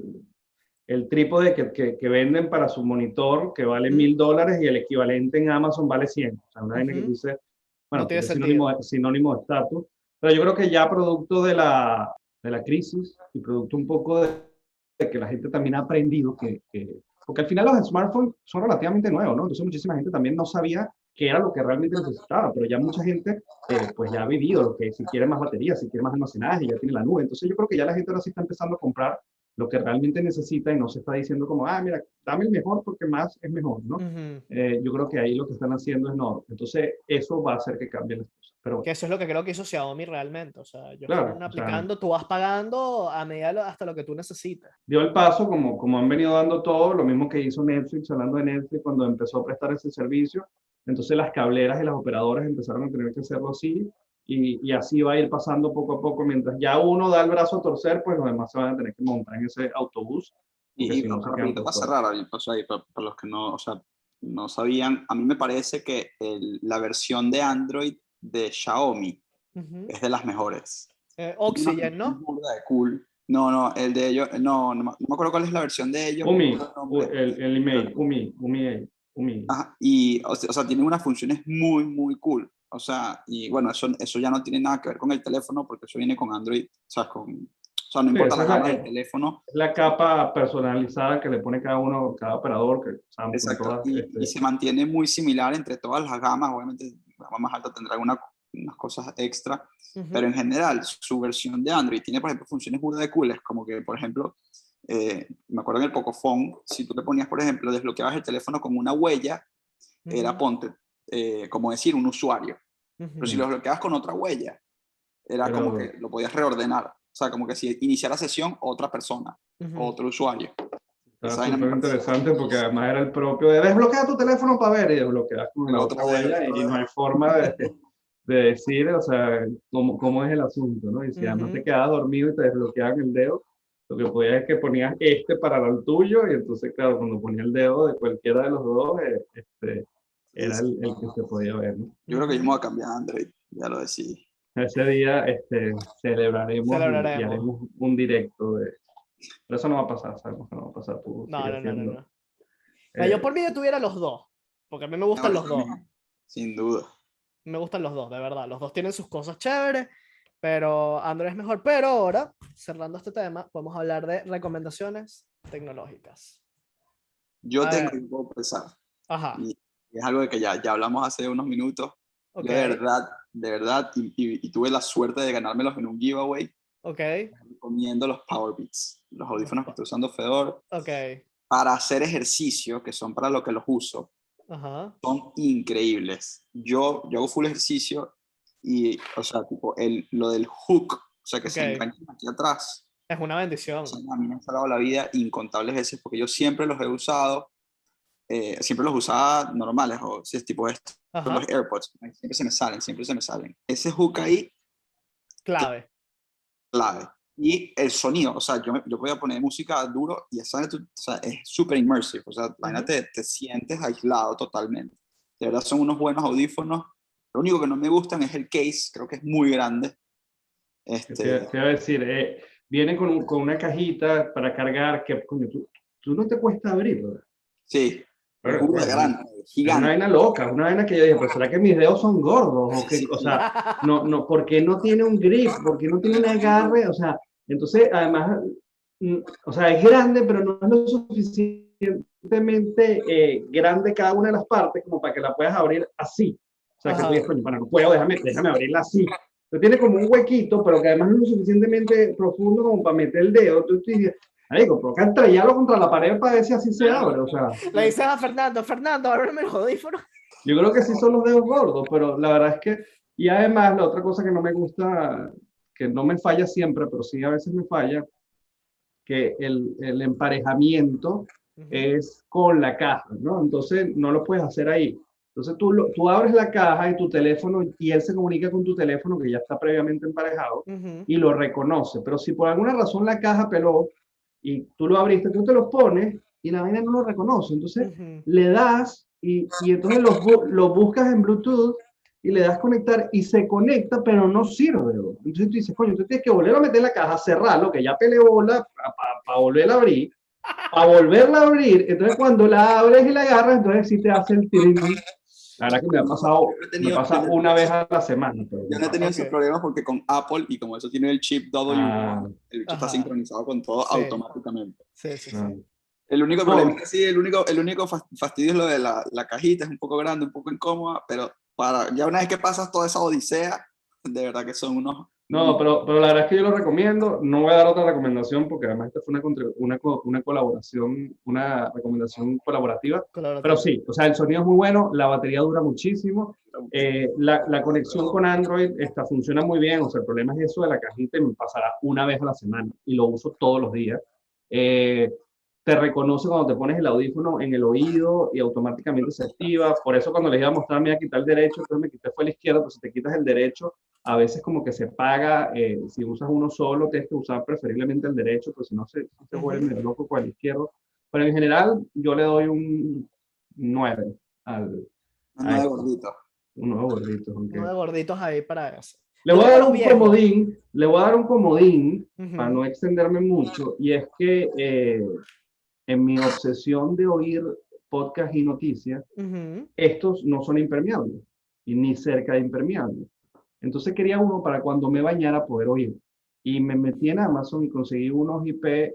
el trípode que, que, que venden para su monitor, que vale Ujú. mil dólares y el equivalente en Amazon vale cien. O sea, una vaina que Ujú. tú dices, No bueno, tiene porque es sentido. sinónimo, de- sinónimo de estatus. Pero yo creo que ya producto de la, de la crisis y producto un poco de, de que la gente también ha aprendido que, que- porque al final los smartphones son relativamente nuevos, ¿no? Entonces muchísima gente también no sabía qué era lo que realmente necesitaba, pero ya mucha gente eh, pues ya ha vivido lo que si quiere más batería, si quiere más almacenaje, ya tiene la nube. Entonces yo creo que ya la gente ahora sí está empezando a comprar lo que realmente necesita y no se está diciendo como, ah, mira, dame el mejor porque más es mejor, ¿no? Ujú. Eh, yo creo que ahí lo que están haciendo es no. Entonces, eso va a hacer que cambien las cosas. Pero Que bueno, eso es lo que creo que hizo Xiaomi realmente. O sea, ellos claro, fueron o sea, aplicando, tú vas pagando a medida de lo- hasta lo que tú necesitas. dio el paso como, como han venido dando todo, lo mismo que hizo Netflix, hablando de Netflix cuando empezó a prestar ese servicio. Entonces las cableras y las operadoras empezaron a tener que hacerlo así y, y así va a ir pasando poco a poco. Mientras ya uno da el brazo a torcer, pues los demás se van a tener que montar en ese autobús porque Y, y si no se quedan rapidito por para fuera. cerrar, o sea, y para, para los que no, o sea, no sabían, a mí me parece que el- la versión de Android de Xiaomi Ujú. es de las mejores. Eh, Tiene una Oxygen, función ¿no? burda de cool. No, no, el de ellos, no, no, me no me acuerdo cuál es la versión de ellos, no me Umi, acuerdo el u- nombre. el, el email, Umi, Umi, Umi. Ajá, y, o sea, o sea, tiene unas funciones muy, muy cool. O sea, y bueno, eso, eso ya no tiene nada que ver con el teléfono porque eso viene con Android. O sea, con, o sea no Sí, importa esa la es la, gama del es teléfono. la capa personalizada que le pone cada uno, cada operador, que Samsung, Exacto. todas, Y, y este, se mantiene muy similar entre todas las gamas. Obviamente, la gama más alta tendrá alguna- unas cosas extra. Pero Ujú. en general, su versión de Android tiene, por ejemplo, funciones burda de cool. Es como que, por ejemplo, eh, me acuerdo en el Pocophone, si tú le ponías, por ejemplo, desbloqueabas el teléfono con una huella, era Ujú. ponte, eh, como decir, un usuario. Pero si Ujú. lo bloqueabas con otra huella, era como pero que lo podías reordenar. O sea, como que si iniciara sesión otra persona, Ujú. otro usuario. está Esa vaina me súper parecía interesante porque buenísima. además era el propio de desbloquea tu teléfono para ver y desbloqueas con El la otro otra dedo, el huella otro y, y no hay dedo. forma de, de decir, o sea, cómo, cómo es el asunto, ¿no? Y si además te Ujú. quedabas dormido y te desbloqueaban el dedo, lo que podías es que ponías este para el tuyo y entonces, claro, cuando ponías el dedo de cualquiera de los dos, eh, este, Sí, era sí, el, no, el que no. se podía ver, ¿no? Yo creo que yo me voy Ujú. a cambiar a Android, ya lo decidí. Ese día este, celebraremos y, y Celebraremos. haremos un directo de... Pero eso no va a pasar, sabemos que no va a pasar, tú No, no, sigues no, no, siendo... no. Mira, yo eh, por mí yo tuviera los dos, porque a mí me No, gustan yo los dos. también, sin duda. Me gustan los dos, de verdad. Los dos tienen sus cosas chéveres, pero Android es mejor. Pero ahora, cerrando este tema, podemos hablar de recomendaciones tecnológicas. Yo A tengo ver, un poco pesar, ajá, y es algo de que ya, ya hablamos hace unos minutos. ok, Yo de verdad, de verdad, y, y, y tuve la suerte de ganármelos en un giveaway, ok, recomiendo los Powerbeats, los los audífonos que pa- estoy usando Fedor, ok, para hacer ejercicio, que son para lo que los uso, ajá, son increíbles. Yo, yo hago full ejercicio y, o sea, tipo, el, lo del hook, o sea, que ok. se enganchan aquí atrás, Es una o sea, bendición. a mí me ha salvado la vida incontables veces porque yo siempre los he usado, eh, siempre los usaba normales, o si es tipo estos, los Ajá, AirPods, siempre se me salen, siempre se me salen. Ese hook ahí, clave. clave. Y el sonido, o sea, yo, me, yo podía poner música duro y esa, o sea, es súper immersive, o sea, la vaina Ujú. te, te sientes aislado totalmente. De verdad son unos buenos audífonos. Lo único que no me gustan es el case, creo que es muy grande. Te, te Este, iba a decir, eh, viene con, un- con una cajita para cargar que, coño, tú, tú no te cuesta abrirlo. sí, es Bueno, burda bueno, bueno, grande, es una gigante. vaina loca, es una vaina que yo dije, pero ¿será que mis dedos son gordos? O, que, Sí, o sí. sea, no, no, ¿por qué no tiene un grip? ¿Por qué no tiene un agarre? O sea, entonces, además, mm, o sea, es grande, pero no es lo suficientemente eh, grande cada una de las partes como para que la puedas abrir así. O sea, que tú dices, Ajá. coño, para, no puedo, déjame, déjame abrirla así. Entonces tiene como un huequito, pero que además no es lo suficientemente profundo como para meter el dedo. Entonces tú dices, digo, provoca estrellarlo contra la pared para ver si así se abre. O sea, Le dices a Fernando, Fernando, ábreme los audífonos. yo creo que sí son los dedos gordos, pero la verdad es que, y además la otra cosa que no me gusta, que no me falla siempre, pero sí a veces me falla, que el, el emparejamiento Ujú, es con la caja, ¿no? Entonces no lo puedes hacer ahí. Entonces tú, lo, tú abres la caja y tu teléfono, y él se comunica con tu teléfono que ya está previamente emparejado ujú, y lo reconoce. Pero si por alguna razón la caja peló y tú lo abriste, tú te lo pones y la vaina no lo reconoce. Entonces ujú. le das y, y entonces lo, lo buscas en Bluetooth y le das conectar y se conecta, pero no sirve. Entonces tú dices, coño, tú tienes que volver a meter la caja, cerrarlo, que ya peleó bola, para pa, pa volverla a abrir, para volverla a abrir. Entonces cuando la abres y la agarras, entonces sí te hace el tirín. La verdad que me ha No, pasado, yo no he me tenido, yo pasa no he una tenido vez esos, a la semana, pero yo me no he tenido pasa. Ok, esos problemas porque con Apple y como eso tiene el chip W Ah, uno, el bicho está ajá. sincronizado con todo Sí, automáticamente. sí, sí, sí. ah. El único problema es No, que sí, el único, el único fastidio es lo de la, la cajita, es un poco grande, un poco incómoda, pero para, ya una vez que pasas toda esa odisea, de verdad que son unos No, pero, pero la verdad es que yo lo recomiendo. No voy a dar otra recomendación porque además esta fue una, contribu- una, co- una colaboración, una recomendación colaborativa. Pero Colaborativo. sí, o sea, el sonido es muy bueno, la batería dura muchísimo, eh, la, la conexión con Android está, funciona muy bien. O sea, el problema es eso de la cajita y me pasará una vez a la semana y lo uso todos los días. Eh, te reconoce cuando te pones el audífono en el oído y automáticamente se activa. Por eso cuando les iba a mostrar, me iba a quitar el derecho, entonces me quité fue el izquierdo, pues si te quitas el derecho, a veces como que se paga, eh, si usas uno solo, tienes que usar preferiblemente el derecho, pues si no se, se vuelve Ujú. medio loco con el izquierdo. Pero en general yo le doy un nueve al, No, a no de esto, gordito. un nuevo gordito. Uno de Aunque... gorditos ahí para eso. Le Yo voy a tengo dar los un viejos. comodín, le voy a dar un comodín para Ujú, no extenderme mucho, y es que eh, en mi obsesión de oír podcast y noticias, ujú. estos no son impermeables y ni cerca de impermeables. Entonces quería uno para cuando me bañara poder oír. Y me metí en Amazon y conseguí unos I P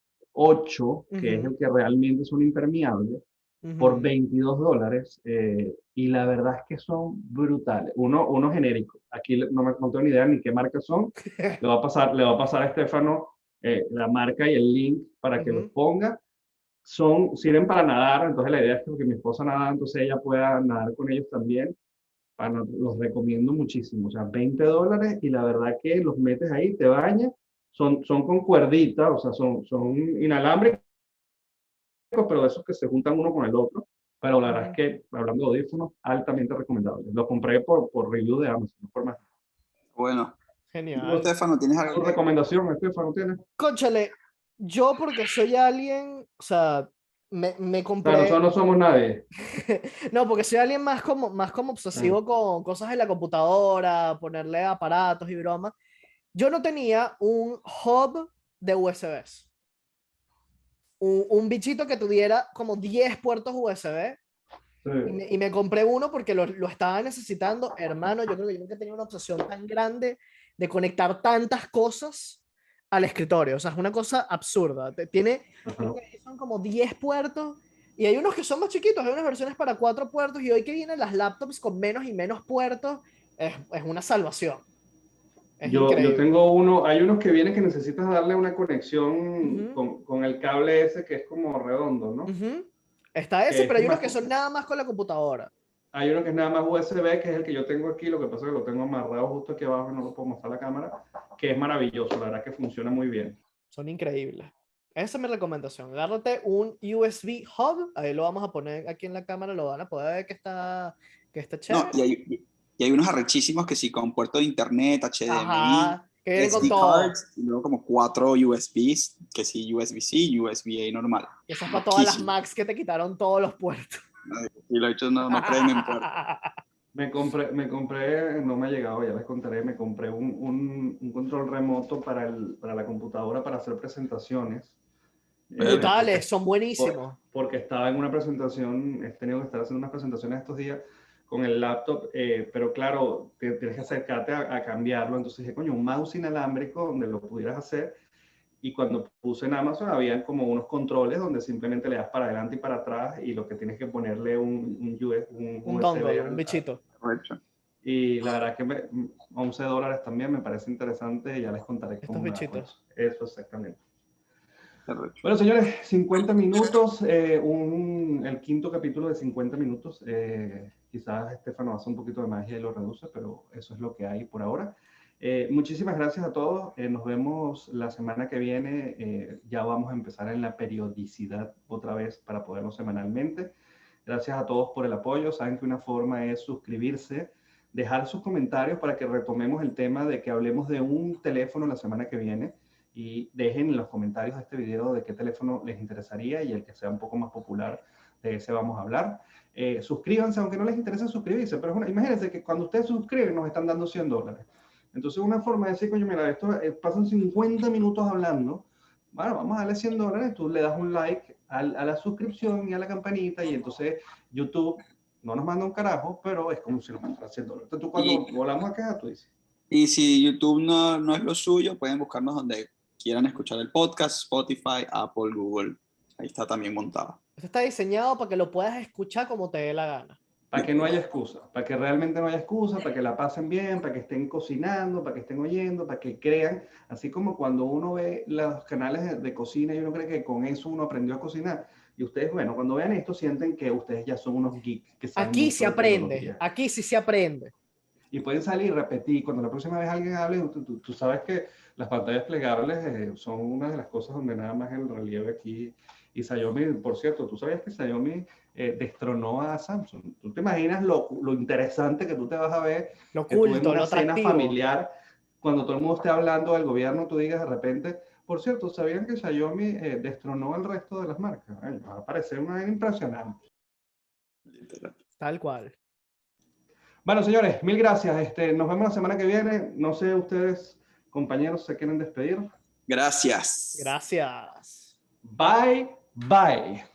ocho, que es Ujú, el que realmente son impermeables, por ujú. veintidós dólares. Eh, y la verdad es que son brutales. Uno, uno genérico. Aquí no, me, no tengo ni idea ni qué marca son. Le va a pasar, le va a, pasar a Estefano eh, la marca y el link para que los Ujú. ponga. Son, sirven para nadar, entonces la idea es que mi esposa nada, entonces ella pueda nadar con ellos también. Para, los recomiendo muchísimo, o sea, veinte dólares y la verdad que los metes ahí, te bañas, son, son con cuerdita, o sea, son, son inalámbricos, pero de esos que se juntan uno con el otro, pero la verdad es Ujú. que, hablando de audífonos, altamente recomendable. Lo compré por, por review de Amazon, no por más. Bueno. ¿Y tú, Genial. Estefano, tienes algo ¿Tu que recomendación, Estefano, tienes? Cónchale, yo porque soy alguien, o sea, me, me O sea, nosotros compré, no somos nadie. no, porque soy alguien más como, más como Ah, obsesivo con cosas en la computadora, ponerle aparatos y bromas. Yo no tenía un hub de U S Bs, un, un bichito que tuviera como diez puertos U S B. sí. Y me, y me compré uno porque lo, lo estaba necesitando. Hermano, yo creo que yo nunca he tenido una obsesión tan grande de conectar tantas cosas al escritorio. O sea, es una cosa absurda. Te- Tiene, creo Ajá. que son como diez puertos y hay unos que son más chiquitos. Hay unas versiones para cuatro puertos y hoy que vienen las laptops con menos y menos puertos, es, es una salvación. Es Yo, yo increíble. tengo uno, hay unos que vienen que necesitas darle una conexión Ujú, con, con el cable ese que es como redondo, ¿no? ujú. Está ese, Que es pero hay como, unos que son nada más con la computadora. hay uno que es nada más U S B, que es el que yo tengo aquí, lo que pasa es que lo tengo amarrado justo aquí abajo y no lo puedo mostrar a la cámara, que es maravilloso, la verdad que funciona muy bien. Son increíbles. Esa es mi recomendación. Agárrate un U S B hub. Ahí lo vamos a poner aquí en la cámara. Lo van a poder ver que está, que está No, chévere. y hay, y hay unos arrechísimos que sí, con puerto de internet, H D M I, Ajá. Que vienen con S D todo. cards, y luego como cuatro U S Bs, que sí, U S B-C, U S B-A normal. Y eso es para todas las Loquísimo. Macs que te quitaron todos los puertos. Y lo he hecho, no, no prenden puerto. Me compré, me compré, no me ha llegado, ya les contaré, me compré un, un, un control remoto para, el, para la computadora para hacer presentaciones, eh, Verga. porque, Brutales, son por- buenísimos. porque estaba en una presentación, he tenido que estar haciendo unas presentaciones estos días con el laptop, eh, pero claro, te- tienes que acercarte a, a cambiarlo, entonces dije, coño, un mouse inalámbrico donde lo pudieras hacer, y cuando puse en Amazon habían como unos controles donde simplemente le das para adelante y para atrás y lo que tienes que ponerle un, un, U S, un Un U S B dongle, un al, a- bichito. Arrecho. y la verdad que me, once dólares también me parece interesante y ya les contaré Estos cómo me hago bichitos. eso. Eso exactamente. Arrecho. Bueno, señores, cincuenta minutos, eh, un, el quinto capítulo de cincuenta minutos. Eh, quizás Estefano hace un poquito de magia y lo reduce, pero eso es lo que hay por ahora. Eh, muchísimas gracias a todos. Eh, nos vemos la semana que viene. Eh, ya vamos a empezar en la periodicidad otra vez para poderlo semanalmente. Gracias a todos por el apoyo. Saben que una forma es suscribirse, dejar sus comentarios para que retomemos el tema de que hablemos de un teléfono la semana que viene y dejen en los comentarios de este video de qué teléfono les interesaría y el que sea un poco más popular, de ese vamos a hablar. Eh, suscríbanse, aunque no les interese suscribirse, pero bueno, imagínense que cuando ustedes suscriben nos están dando cien dólares. Entonces una forma de decir, coño, mira, esto eh, pasan cincuenta minutos hablando, bueno, vamos a darle cien dólares, tú le das un like al, a la suscripción y a la campanita y entonces YouTube no nos manda un carajo, pero es como si nos mandara cien dólares. Entonces tú cuando Y, volamos a quejar, tú dices. y si YouTube no, no es lo suyo, pueden buscarnos donde quieran escuchar el podcast, Spotify, Apple, Google. Ahí está también montado. Esto está diseñado para que lo puedas escuchar como te dé la gana. para que no haya excusa, para que realmente no haya excusa, para que la pasen bien, para que estén cocinando, para que estén oyendo, para que crean, así como cuando uno ve los canales de, de cocina y uno cree que con eso uno aprendió a cocinar. Y ustedes, bueno, cuando vean esto sienten que ustedes ya son unos geeks. Que saben Aquí mucho se de aprende, tecnología. aquí sí se aprende. Y pueden salir y repetir. Cuando la próxima vez alguien hable, tú, tú, tú sabes que las pantallas plegables eh, son una de las cosas donde nada más el relieve aquí. Y Xiaomi, por cierto, tú sabías que Xiaomi eh, destronó a Samsung. ¿Tú te imaginas lo, lo interesante que tú te vas a ver? Lo Que tú en culto, una lo cena atractivo. familiar, cuando todo el mundo esté hablando del gobierno, tú digas de repente, por cierto, ¿sabían que Xiaomi eh, destronó al resto de las marcas? Ay, va a parecer una impresionante. Literal. Tal cual. Bueno, señores, mil gracias. Este, nos vemos la semana que viene. No sé, ustedes, compañeros, se quieren despedir. Gracias. Gracias. Bye, bye.